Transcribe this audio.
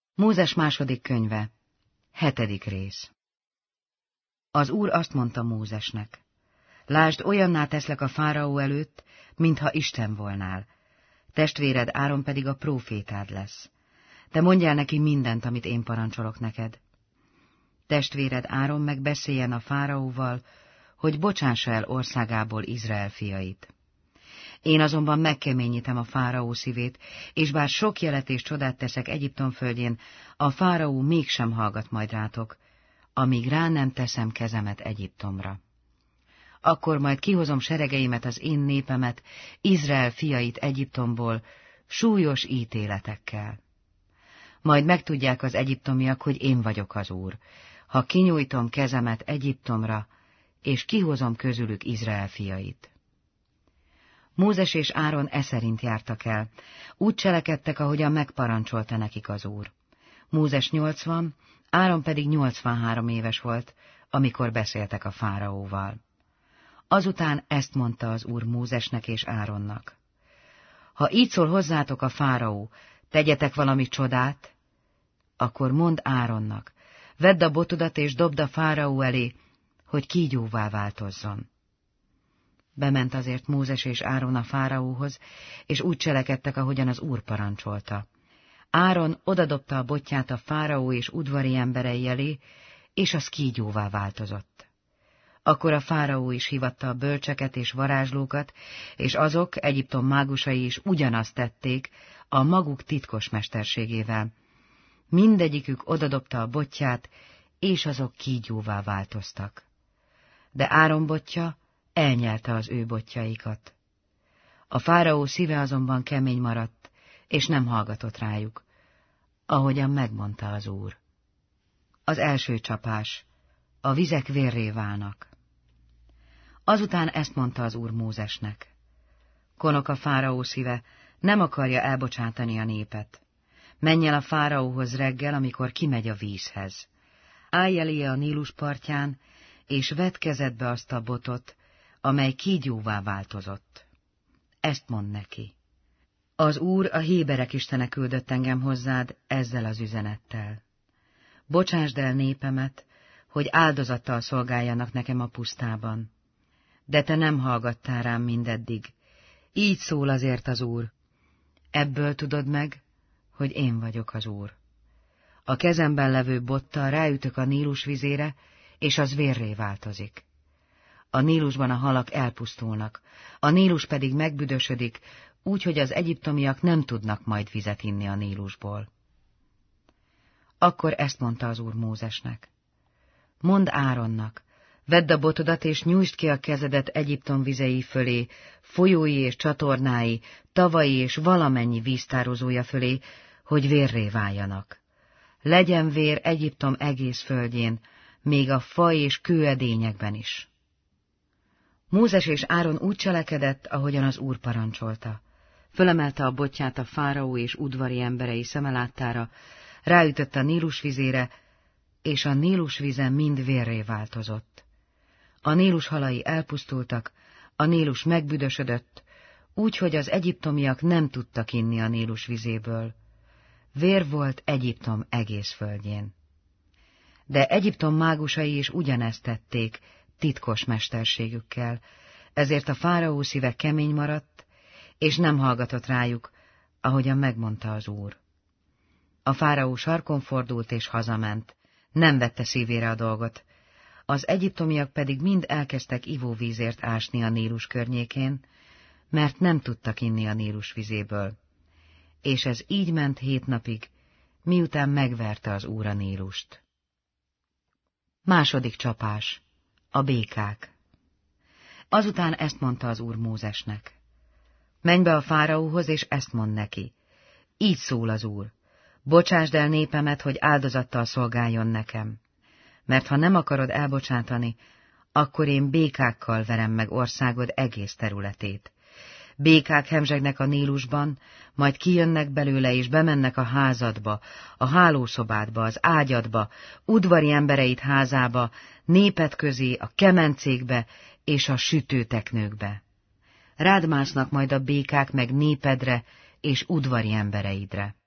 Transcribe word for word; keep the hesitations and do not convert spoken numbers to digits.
Mózes második könyve, hetedik rész. Az Úr azt mondta Mózesnek: Lásd, olyanná teszlek a fáraó előtt, mintha Isten volnál, testvéred Áron pedig a prófétád lesz. Te mondjál neki mindent, amit én parancsolok neked. Testvéred Áron meg beszéljen a fáraóval, hogy bocsássa el országából Izrael fiait. Én azonban megkeményítem a fáraó szívét, és bár sok jelet és csodát teszek Egyiptom földjén, a fáraó mégsem hallgat majd rátok, amíg rá nem teszem kezemet Egyiptomra. Akkor majd kihozom seregeimet, az én népemet, Izrael fiait Egyiptomból, súlyos ítéletekkel. Majd megtudják az egyiptomiak, hogy én vagyok az Úr, ha kinyújtom kezemet Egyiptomra, és kihozom közülük Izrael fiait. Mózes és Áron e szerint jártak el, úgy cselekedtek, ahogyan megparancsolta nekik az Úr. Mózes nyolcvan, Áron pedig nyolcvanhárom éves volt, amikor beszéltek a fáraóval. Azután ezt mondta az Úr Mózesnek és Áronnak: Ha így szól hozzátok a fáraó, tegyetek valami csodát, akkor mondd Áronnak: vedd a botodat és dobd a fáraó elé, hogy kígyóvá változzon. Bement azért Mózes és Áron a fáraóhoz, és úgy cselekedtek, ahogyan az Úr parancsolta. Áron odadobta a botját a fáraó és udvari emberei elé, és az kígyóvá változott. Akkor a fáraó is hívatta a bölcseket és varázslókat, és azok, Egyiptom mágusai is ugyanazt tették a maguk titkos mesterségével. Mindegyikük odadobta a botját, és azok kígyóvá változtak. De Áron botja elnyelte az ő botjaikat. A fáraó szíve azonban kemény maradt, és nem hallgatott rájuk, ahogyan megmondta az Úr. Az első csapás: a vizek vérré válnak. Azután ezt mondta az Úr Mózesnek: Konok a fáraó szíve, nem akarja elbocsátani a népet. Menj el a fáraóhoz reggel, amikor kimegy a vízhez. Állj elé a Nílus partján, és vedd kezedbe azt a botot, amely kígyóvá változott. Ezt mondd neki: Az Úr, a héberek istene küldött engem hozzád ezzel az üzenettel. Bocsásd el népemet, hogy áldozattal szolgáljanak nekem a pusztában. De te nem hallgattál rám mindeddig. Így szól azért az Úr. Ebből tudod meg, hogy én vagyok az Úr. A kezemben levő bottal ráütök a Nílus vizére, és az vérré változik. A Nílusban a halak elpusztulnak, a Nílus pedig megbüdösödik, úgy, hogy az egyiptomiak nem tudnak majd vizet inni a Nílusból. Akkor ezt mondta az Úr Mózesnek: Mondd Áronnak: vedd a botodat, és nyújtsd ki a kezedet Egyiptom vizei fölé, folyói és csatornái, tavai és valamennyi víztározója fölé, hogy vérré váljanak. Legyen vér Egyiptom egész földjén, még a fa és kőedényekben is. Mózes és Áron úgy cselekedett, ahogyan az Úr parancsolta. Fölemelte a botját a fáraó és udvari emberei szeme láttára, ráütött a Nílus vizére, és a Nílus vize mind vérré változott. A Nílus halai elpusztultak, a Nílus megbüdösödött, úgy, hogy az egyiptomiak nem tudtak inni a Nílus vizéből. Vér volt Egyiptom egész földjén. De Egyiptom mágusai is ugyanezt tették, titkos mesterségükkel, ezért a fáraó szíve kemény maradt, és nem hallgatott rájuk, ahogyan megmondta az Úr. A fáraó sarkon fordult és hazament, nem vette szívére a dolgot, az egyiptomiak pedig mind elkezdtek ivóvízért ásni a Nílus környékén, mert nem tudtak inni a Nílus vizéből. És ez így ment hét napig, miután megverte az Úr a Nílust. Második csapás: a békák. Azután ezt mondta az Úr Mózesnek: Menj be a fáraóhoz, és ezt mondd neki: Így szól az Úr: Bocsásd el népemet, hogy áldozattal szolgáljon nekem. Mert ha nem akarod elbocsátani, akkor én békákkal verem meg országod egész területét. Békák hemzsegnek a Nílusban, majd kijönnek belőle, és bemennek a házadba, a hálószobádba, az ágyadba, udvari embereid házába, néped közé, a kemencékbe és a sütőteknőkbe. Rád másznak majd a békák meg népedre és udvari embereidre.